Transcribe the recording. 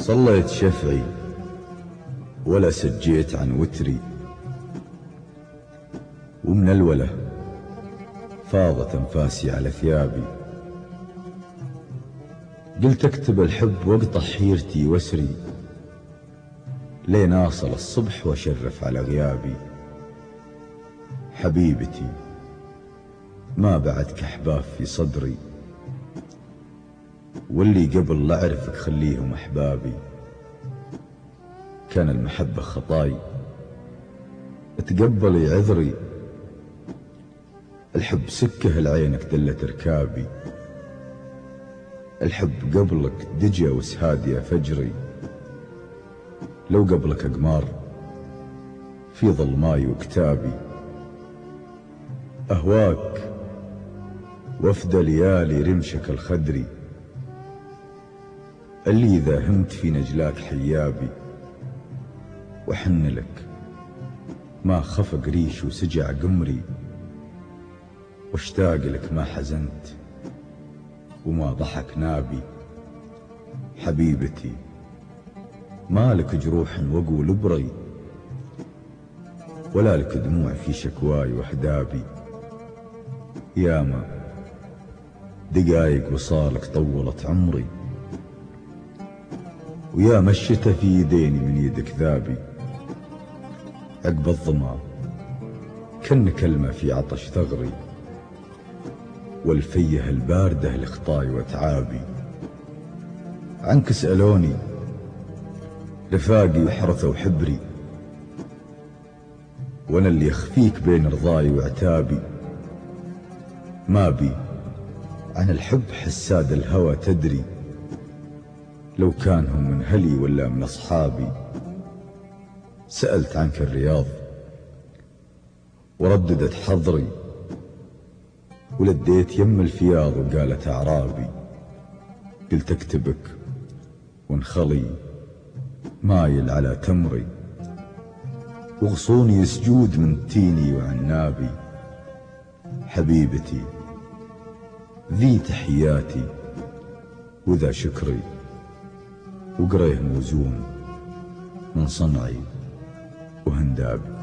صليت شفعي ولا سجيت عن وتري، ومن الوله فاضت انفاسي على ثيابي. قلت اكتب الحب واقطع حيرتي واسري، لين اصل الصبح واشرف على غيابي. حبيبتي ما بعدك احباب في صدري، واللي قبل لا اعرفك خليهم احبابي. كان المحبة خطاي تقبلي عذري، الحب سكه لعينك دلت ركابي. الحب قبلك دجى وسهاد يا فجري، لو قبلك اقمار في ظلماي وكتابي. اهواك وفد ليالي رمشك الخدري، اللي اذا همت في نجلاك حيابي. وحن لك ما خفق ريش وسجع قمري، واشتاق لك ما حزنت وما ضحك نابي. حبيبتي ما لك جروح وقول بري، ولا لك دموع في شكواي واحدابي. ياما دقايق وصالك طولت عمري، ويا مشيته في يديني من يدك ذابي. عقب الظما كن كلمة في عطش ثغري، والفيه الباردة لخطاي وتعابي. عنك سألوني رفاقي وحرثة وحبري، وانا اللي يخفيك بين رضاي وعتابي. ما بي عن الحب حساد الهوى تدري، لو كان هم من هلي ولا من أصحابي. سألت عنك الرياض ورددت حضري، ولديت يم الفياض وقالت أعرابي. قلت اكتبك وانخلي مايل على تمري، وغصوني سجود من تيني وعنابي. حبيبتي ذي تحياتي وذا شكري، وقريه موزون من صنعي وهندابي.